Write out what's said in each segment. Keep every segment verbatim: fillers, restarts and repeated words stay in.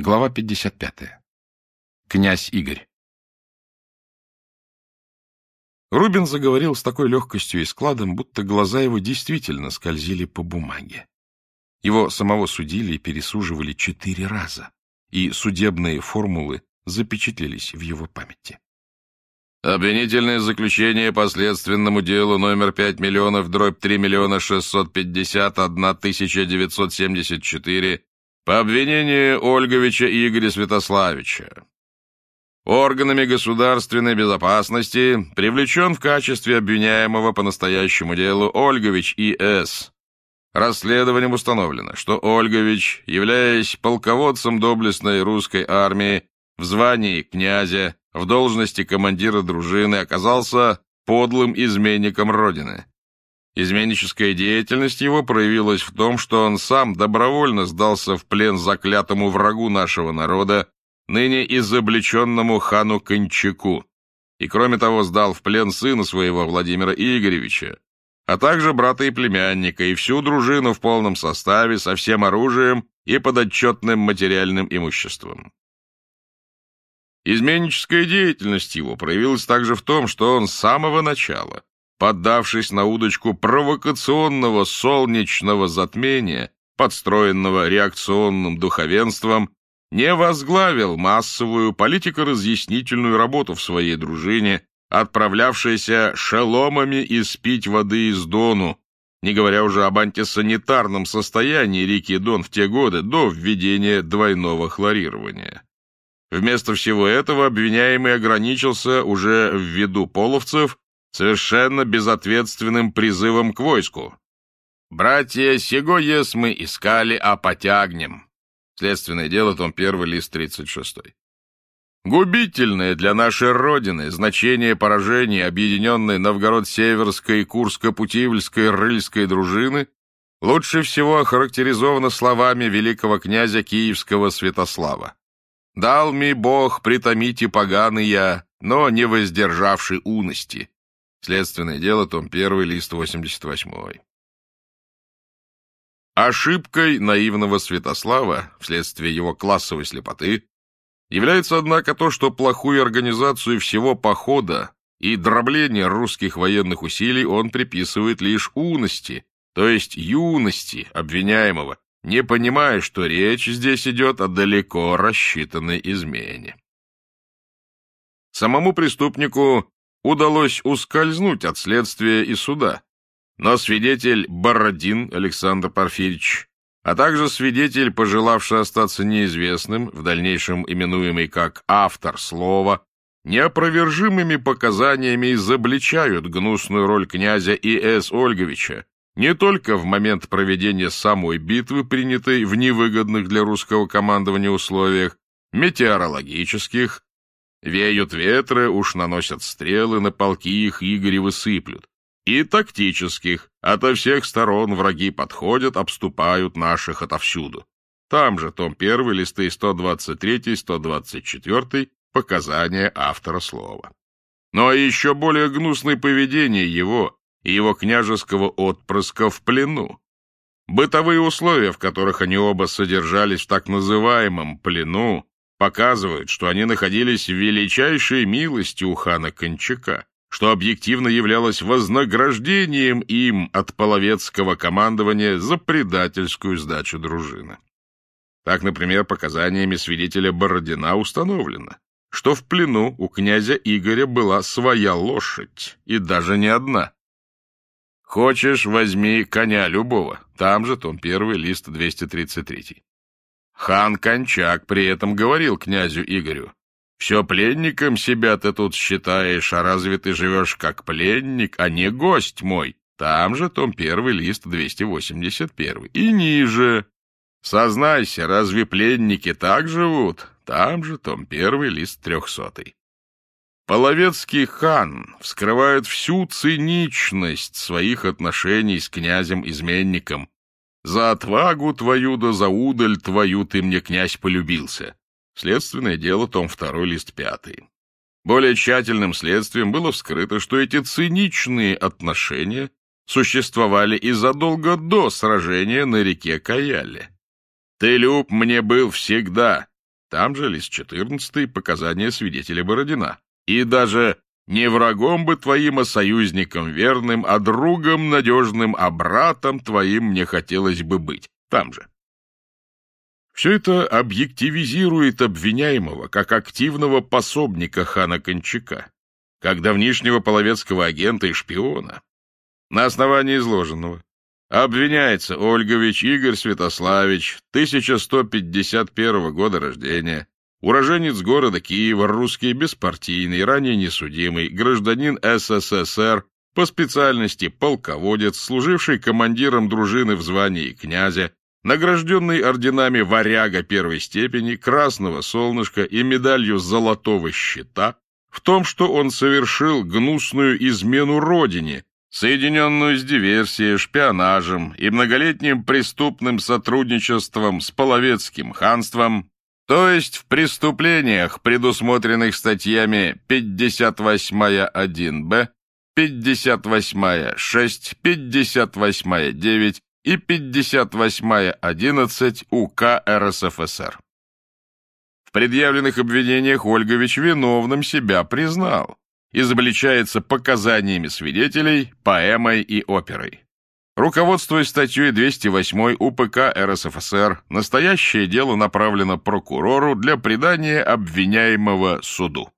Глава пятьдесят пятая. Князь Игорь. Рубин заговорил с такой легкостью и складом, будто глаза его действительно скользили по бумаге. Его самого судили и пересуживали четыре раза, и судебные формулы запечатлелись в его памяти. Обвинительное заключение по следственному делу номер пять миллионов дробь три миллиона шестьсот пятьдесят одна тысяча девятьсот семьдесят четыре по обвинению Ольговича Игоря Святославича. Органами государственной безопасности привлечен в качестве обвиняемого по настоящему делу Ольгович И С Расследованием установлено, что Ольгович, являясь полководцем доблестной русской армии в звании князя, в должности командира дружины, оказался подлым изменником Родины. Изменническая деятельность его проявилась в том, что он сам добровольно сдался в плен заклятому врагу нашего народа, ныне изобличенному хану Кончаку, и, кроме того, сдал в плен сына своего Владимира Игоревича, а также брата и племянника, и всю дружину в полном составе, со всем оружием и подотчетным материальным имуществом. Изменническая деятельность его проявилась также в том, что он с самого начала, поддавшись на удочку провокационного солнечного затмения, подстроенного реакционным духовенством, не возглавил массовую политико-разъяснительную работу в своей дружине, отправлявшейся шеломами испить воды из Дону, не говоря уже об антисанитарном состоянии реки Дон в те годы до введения двойного хлорирования. Вместо всего этого обвиняемый ограничился уже ввиду половцев совершенно безответственным призывом к войску. «Братья, сего ес мы искали, а потягнем». Следственное дело, том первый, лист тридцать шестой. Губительное для нашей Родины значение поражения объединенной Новгород-Северской, Курско-Путивльской, Рыльской дружины лучше всего охарактеризовано словами великого князя Киевского Святослава. «Дал ми Бог притомите поганые, но не воздержавший уности». Следственное дело, том первый, лист восемьдесят восьмой. Ошибкой наивного Святослава, вследствие его классовой слепоты, является, однако, то, что плохую организацию всего похода и дробление русских военных усилий он приписывает лишь уности, то есть юности обвиняемого, не понимая, что речь здесь идет о далеко рассчитанной измене. Самому преступнику удалось ускользнуть от следствия и суда, но свидетель Бородин Александр Порфирьевич, а также свидетель, пожелавший остаться неизвестным, в дальнейшем именуемый как автор слова, неопровержимыми показаниями изобличают гнусную роль князя И С Ольговича не только в момент проведения самой битвы, принятой в невыгодных для русского командования условиях, метеорологических, веют ветры, уж наносят стрелы, на полки их Игоревы сыплют, и тактических, ото всех сторон враги подходят, обступают наших отовсюду. Там же, том первый, листы сто двадцать три — сто двадцать четыре, показания автора слова. Но еще более гнусное поведение его и его княжеского отпрыска в плену. Бытовые условия, в которых они оба содержались в так называемом плену, показывают, что они находились в величайшей милости у хана Кончака, что объективно являлось вознаграждением им от половецкого командования за предательскую сдачу дружины. Так, например, показаниями свидетеля Бородина установлено, что в плену у князя Игоря была своя лошадь, и даже не одна. «Хочешь, возьми коня любого», там же, том первый, лист двести тридцать три. Хан Кончак при этом говорил князю Игорю: «Все пленником себя ты тут считаешь, а разве ты живешь как пленник, а не гость мой?» Там же, том первый, лист двести восемьдесят один. И ниже: «Сознайся, разве пленники так живут?» Там же, том первый, лист трехсотый. Половецкий хан вскрывает всю циничность своих отношений с князем-изменником. «За отвагу твою да за удаль твою ты мне, князь, полюбился». Следственное дело, том второй, лист пятый. Более тщательным следствием было вскрыто, что эти циничные отношения существовали и задолго до сражения на реке Каяле. «Ты люб мне был всегда, Там же лист четырнадцатый, показания свидетеля Бородина. И даже не врагом бы твоим, а союзником верным, а другом надежным, а братом твоим мне хотелось бы быть. Там же. Все это объективизирует обвиняемого как активного пособника хана Кончака, как давнишнего половецкого агента и шпиона. На основании изложенного обвиняется Ольгович Игорь Святославич, тысяча сто пятьдесят первого года рождения, уроженец города Киева, русский, беспартийный, ранее несудимый, гражданин СССР, по специальности полководец, служивший командиром дружины в звании князя, награжденный орденами Варяга первой степени, Красного Солнышка и медалью Золотого Щита, в том, что он совершил гнусную измену родине, соединенную с диверсией, шпионажем и многолетним преступным сотрудничеством с половецким ханством, то есть в преступлениях, предусмотренных статьями пятьдесят восьмая один бэ, пятьдесят восьмая шесть, пятьдесят восьмая девять и пятьдесят восьмая одиннадцать УК РСФСР. В предъявленных обвинениях Ольгович виновным себя признал, изобличается показаниями свидетелей, поэмой и оперой. Руководствуясь статьей двести восьмой УПК РСФСР, настоящее дело направлено прокурору для предания обвиняемого суду.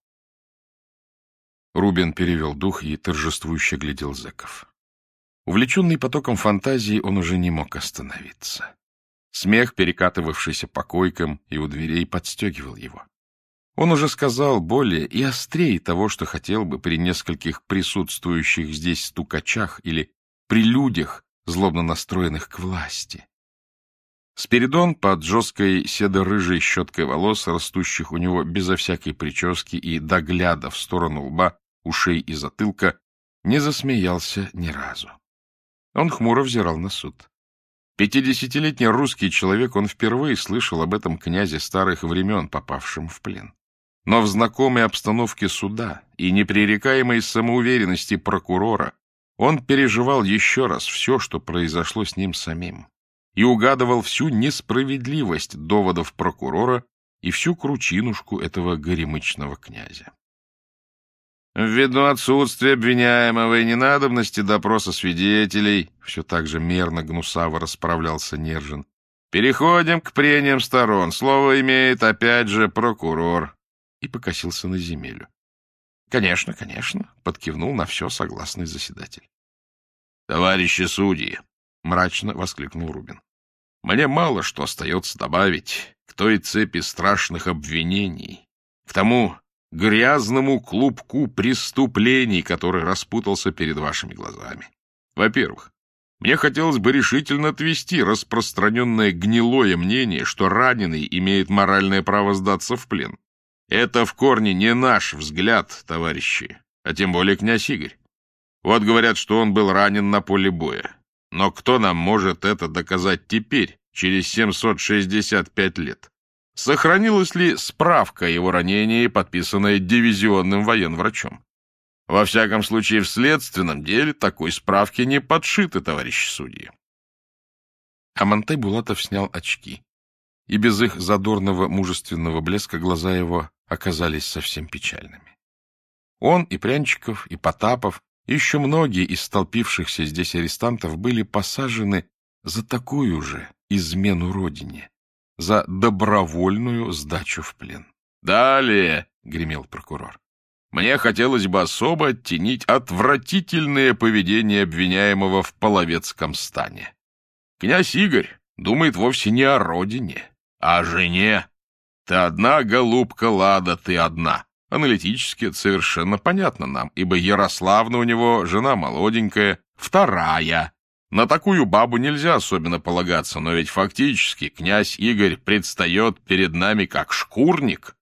Рубин перевел дух и торжествующе глядел зэков. Увлеченный потоком фантазии, он уже не мог остановиться. Смех, перекатывавшийся по койкам и у дверей, подстегивал его. Он уже сказал более и острее того, что хотел бы при нескольких присутствующих здесь стукачах или при людях, злобно настроенных к власти. Спиридон под жесткой седо-рыжей щеткой волос, растущих у него безо всякой прически и догляда в сторону лба, ушей и затылка, не засмеялся ни разу. Он хмуро взирал на суд. Пятидесятилетний русский человек, он впервые слышал об этом князе старых времен, попавшем в плен. Но в знакомой обстановке суда и непререкаемой самоуверенности прокурора он переживал еще раз все, что произошло с ним самим, и угадывал всю несправедливость доводов прокурора и всю кручинушку этого горемычного князя. Ввиду отсутствия обвиняемого и ненадобности допроса свидетелей, все так же мерно гнусаво расправлялся Нержин, переходим к прениям сторон. Слово имеет опять же прокурор. И покосился на земелю. Конечно, конечно, подкивнул на все согласный заседатель. Товарищи судьи, мрачно воскликнул Рубин, мне мало что остается добавить к той цепи страшных обвинений, к тому грязному клубку преступлений, который распутался перед вашими глазами. Во-первых, мне хотелось бы решительно отвести распространенное гнилое мнение, что раненый имеет моральное право сдаться в плен. Это в корне не наш взгляд, товарищи, а тем более князь Игорь. Вот говорят, что он был ранен на поле боя. Но кто нам может это доказать теперь, через семьсот шестьдесят пять лет? Сохранилась ли справка о его ранении, подписанная дивизионным военврачом? Во всяком случае, в следственном деле такой справки не подшиты, товарищи судьи. Амантай Булатов снял очки, и без их задорного мужественного блеска глаза его оказались совсем печальными. Он и Прянчиков, и Потапов, и еще многие из столпившихся здесь арестантов были посажены за такую же измену родине, за добровольную сдачу в плен. «Далее», — гремел прокурор, — «мне хотелось бы особо оттенить отвратительное поведение обвиняемого в половецком стане. Князь Игорь думает вовсе не о родине, а о жене. Ты одна, голубка Лада, ты одна». Аналитически это совершенно понятно нам, ибо Ярославна у него жена молоденькая, вторая. На такую бабу нельзя особенно полагаться, но ведь фактически князь Игорь предстает перед нами как шкурник.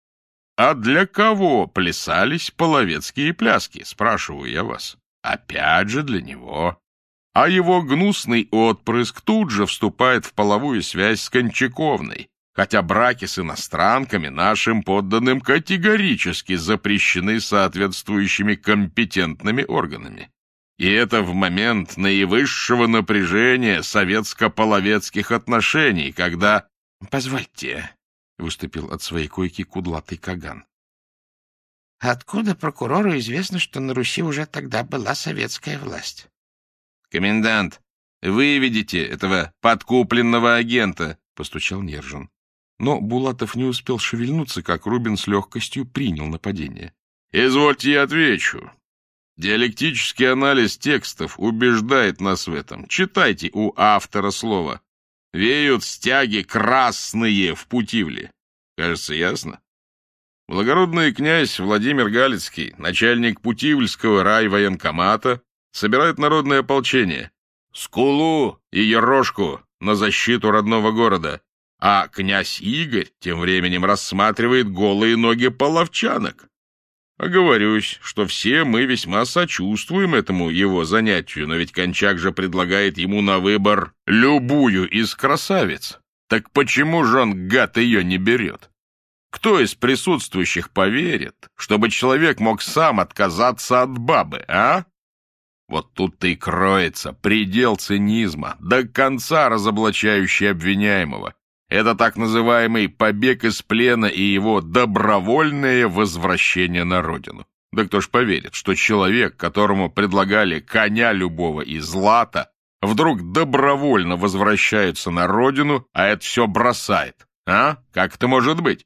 А для кого плясались половецкие пляски, спрашиваю я вас? Опять же для него. А его гнусный отпрыск тут же вступает в половую связь с Кончаковной, хотя браки с иностранками нашим подданным категорически запрещены соответствующими компетентными органами. И это в момент наивысшего напряжения советско-половецких отношений, когда... Позвольте, выступил от своей койки кудлатый Каган. — Откуда прокурору известно, что на Руси уже тогда была советская власть? — Комендант, выведите этого подкупленного агента, — постучал Нержин. Но Булатов не успел шевельнуться, как Рубин с легкостью принял нападение. — Извольте, я отвечу. Диалектический анализ текстов убеждает нас в этом. Читайте у автора слова. Веют стяги красные в Путивле. Кажется, ясно? Благородный князь Владимир Галицкий, начальник Путивльского райвоенкомата, собирает народное ополчение, Скулу и Ерошку на защиту родного города, а князь Игорь тем временем рассматривает голые ноги половчанок. Оговорюсь, что все мы весьма сочувствуем этому его занятию, но ведь Кончак же предлагает ему на выбор любую из красавиц. Так почему же он, гад, ее не берет? Кто из присутствующих поверит, чтобы человек мог сам отказаться от бабы, а? Вот тут-то и кроется предел цинизма, до конца разоблачающий обвиняемого. Это так называемый побег из плена и его добровольное возвращение на родину. Да кто ж поверит, что человек, которому предлагали коня любого и злата, вдруг добровольно возвращается на родину, а это все бросает, а? Как это может быть?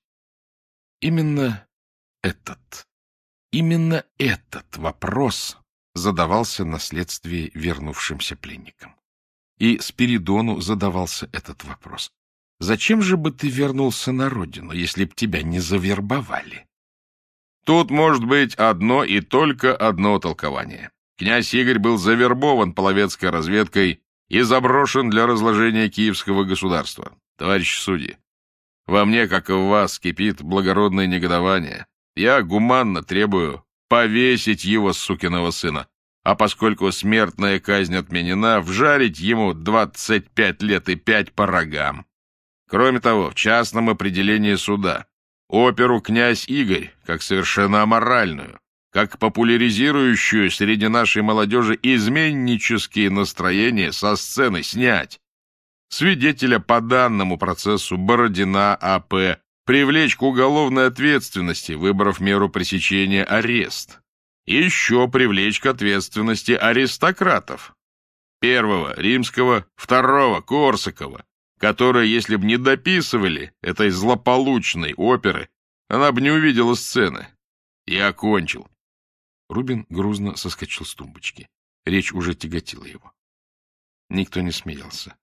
Именно этот, именно этот вопрос задавался на следствии вернувшимся пленникам. И Спиридону задавался этот вопрос. Зачем же бы ты вернулся на родину, если б тебя не завербовали? Тут может быть одно и только одно толкование. Князь Игорь был завербован половецкой разведкой и заброшен для разложения киевского государства. Товарищи судьи, во мне, как и в вас, кипит благородное негодование. Я гуманно требую повесить его, сукиного сына, а поскольку смертная казнь отменена, вжарить ему двадцать пять лет и пять по рогам. Кроме того, в частном определении суда оперу «Князь Игорь» как совершенно аморальную, как популяризирующую среди нашей молодежи изменнические настроения со сцены снять. Свидетеля по данному процессу Бородина А П привлечь к уголовной ответственности, выбрав меру пресечения арест. И еще привлечь к ответственности аристократов. Первого Римского, второго Корсакова, которые, если бы не дописывали этой злополучной оперы, она бы не увидела сцены. Я окончил. Рубин грузно соскочил с тумбочки. Речь уже тяготила его. Никто не смеялся.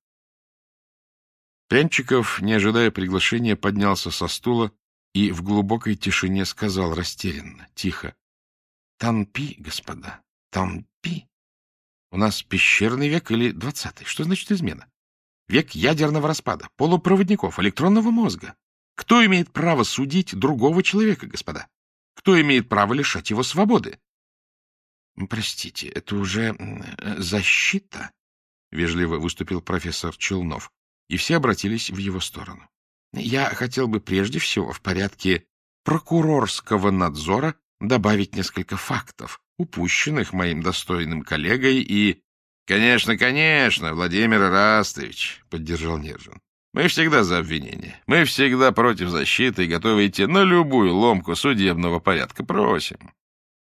Прянчиков, не ожидая приглашения, поднялся со стула и в глубокой тишине сказал растерянно, тихо: «Танпи, господа, танпи. У нас пещерный век или двадцатый? Что значит измена? Век ядерного распада, полупроводников, электронного мозга. Кто имеет право судить другого человека, господа? Кто имеет право лишать его свободы?» «Простите, это уже защита?» — вежливо выступил профессор Челнов, и все обратились в его сторону. «Я хотел бы прежде всего в порядке прокурорского надзора добавить несколько фактов, упущенных моим достойным коллегой и...» «Конечно, конечно, Владимир Ирастович», — поддержал Нержин. «Мы всегда за обвинение. Мы всегда против защиты и готовы идти на любую ломку судебного порядка. Просим».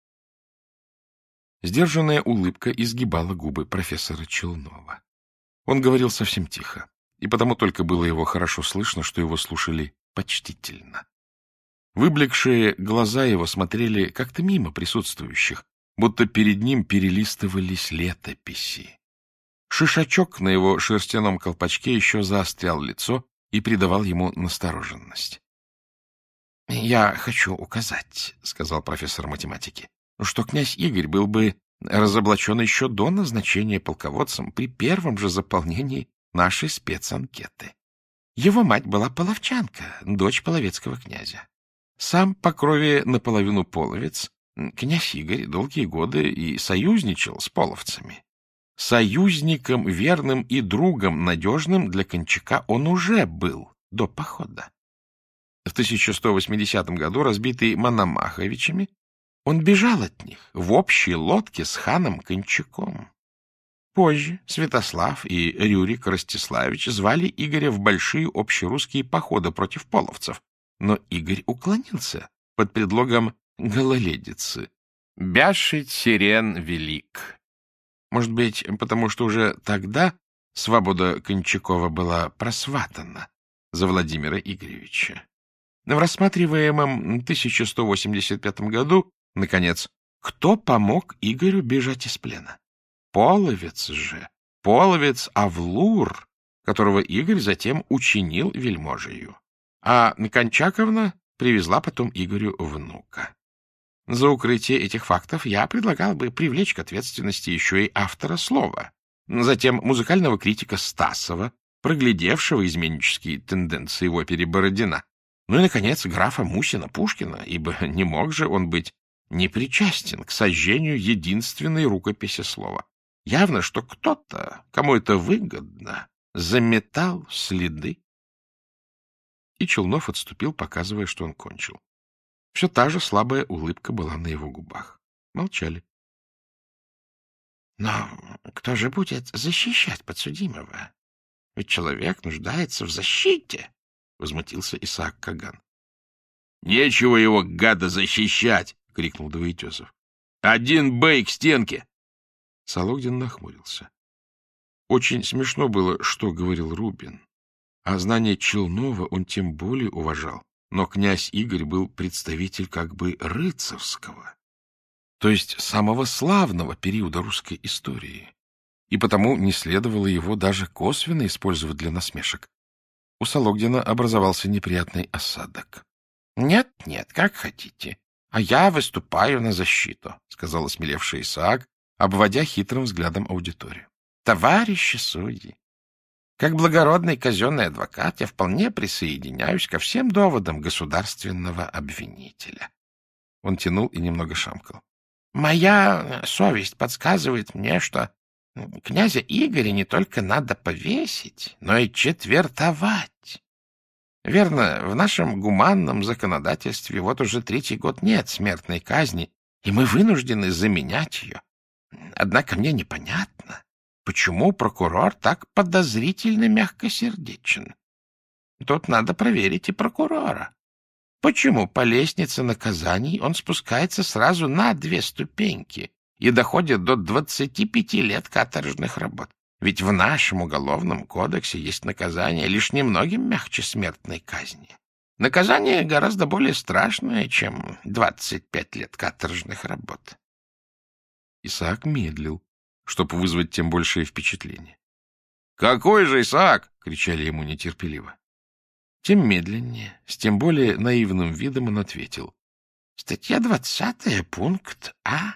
Сдержанная улыбка изгибала губы профессора Челнова. Он говорил совсем тихо, и потому только было его хорошо слышно, что его слушали почтительно. Выблекшие глаза его смотрели как-то мимо присутствующих, будто перед ним перелистывались летописи. Шишачок на его шерстяном колпачке еще заострял лицо и придавал ему настороженность. — Я хочу указать, — сказал профессор математики, — что князь Игорь был бы разоблачен еще до назначения полководцем при первом же заполнении нашей спецанкеты. Его мать была половчанка, дочь половецкого князя. Сам по крови наполовину половец, князь Игорь долгие годы и союзничал с половцами. Союзником верным и другом надежным для Кончака он уже был до похода. В тысяча сто восьмидесятом году, разбитый Мономаховичами, он бежал от них в общей лодке с ханом Кончаком. Позже Святослав и Рюрик Ростиславич звали Игоря в большие общерусские походы против половцев, но Игорь уклонился под предлогом гололедицы. «Бяшить сирен велик». Может быть, потому что уже тогда свобода Кончакова была просватана за Владимира Игоревича. В рассматриваемом тысяча сто восемьдесят пятом году, наконец, кто помог Игорю бежать из плена? Половец же, половец Авлур, которого Игорь затем учинил вельможею. А Кончаковна привезла потом Игорю внука. За укрытие этих фактов я предлагал бы привлечь к ответственности еще и автора слова, затем музыкального критика Стасова, проглядевшего изменнические тенденции в опере Бородина, ну и, наконец, графа Мусина-Пушкина, ибо не мог же он быть непричастен к сожжению единственной рукописи слова. Явно, что кто-то, кому это выгодно, заметал следы. И Челнов отступил, показывая, что он кончил. Все та же слабая улыбка была на его губах. Молчали. — Но кто же будет защищать подсудимого? Ведь человек нуждается в защите, — возмутился Исаак Каган. — Нечего его, гада, защищать! — крикнул Двоетесов. — Один бей к стенке! Сологдин нахмурился. Очень смешно было, что говорил Рубин. А знание Челнова он тем более уважал. Но князь Игорь был представитель как бы рыцарского, то есть самого славного периода русской истории, и потому не следовало его даже косвенно использовать для насмешек. У Сологдина образовался неприятный осадок. — Нет, нет, как хотите, а я выступаю на защиту, — сказал осмелевший Исаак, обводя хитрым взглядом аудиторию. — Товарищи судьи! Как благородный казенный адвокат я вполне присоединяюсь ко всем доводам государственного обвинителя. Он тянул и немного шамкал. Моя совесть подсказывает мне, что князя Игоря не только надо повесить, но и четвертовать. Верно, в нашем гуманном законодательстве вот уже третий год нет смертной казни, и мы вынуждены заменять ее. Однако мне непонятно, почему прокурор так подозрительно мягкосердечен? Тут надо проверить и прокурора. Почему по лестнице наказаний он спускается сразу на две ступеньки и доходит до двадцати пяти лет каторжных работ? Ведь в нашем уголовном кодексе есть наказание лишь немногим мягче смертной казни. Наказание гораздо более страшное, чем двадцать пять лет каторжных работ. Исаак медлил, чтобы вызвать тем большее впечатление. — Какой же Исаак? — кричали ему нетерпеливо. Тем медленнее, с тем более наивным видом он ответил. — Статья двадцатая, пункт А.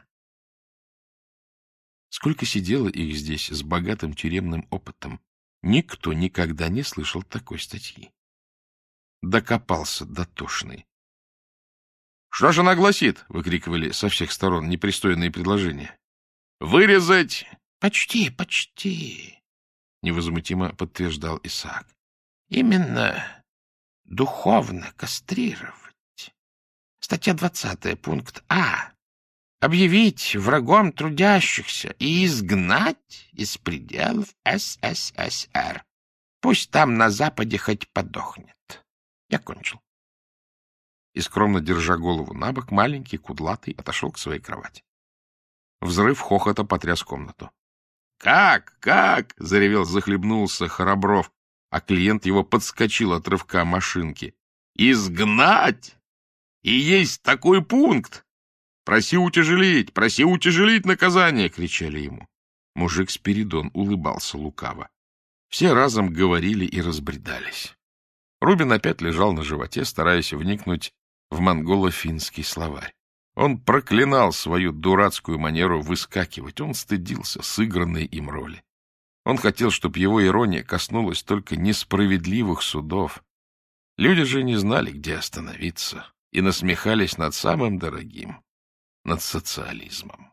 Сколько сидело их здесь с богатым тюремным опытом, никто никогда не слышал такой статьи. Докопался дотошный. — Что же она гласит? — выкрикивали со всех сторон непристойные предложения. Вырезать! — Почти, почти, — невозмутимо подтверждал Исаак. — Именно духовно кастрировать. Статья двадцатая, пункт А. Объявить врагом трудящихся и изгнать из пределов СССР. Пусть там на Западе хоть подохнет. Я кончил. И, скромно держа голову набок, маленький, кудлатый, отошел к своей кровати. Взрыв хохота потряс комнату. «Как? Как?» — заревел, захлебнулся Храбров, а клиент его подскочил от рывка машинки. «Изгнать? И есть такой пункт! Проси утяжелить, проси утяжелить наказание!» — кричали ему. Мужик Спиридон улыбался лукаво. Все разом говорили и разбредались. Рубин опять лежал на животе, стараясь вникнуть в монголо-финский словарь. Он проклинал свою дурацкую манеру выскакивать, он стыдился сыгранной им роли. Он хотел, чтобы его ирония коснулась только несправедливых судов. Люди же не знали, где остановиться, и насмехались над самым дорогим, над социализмом.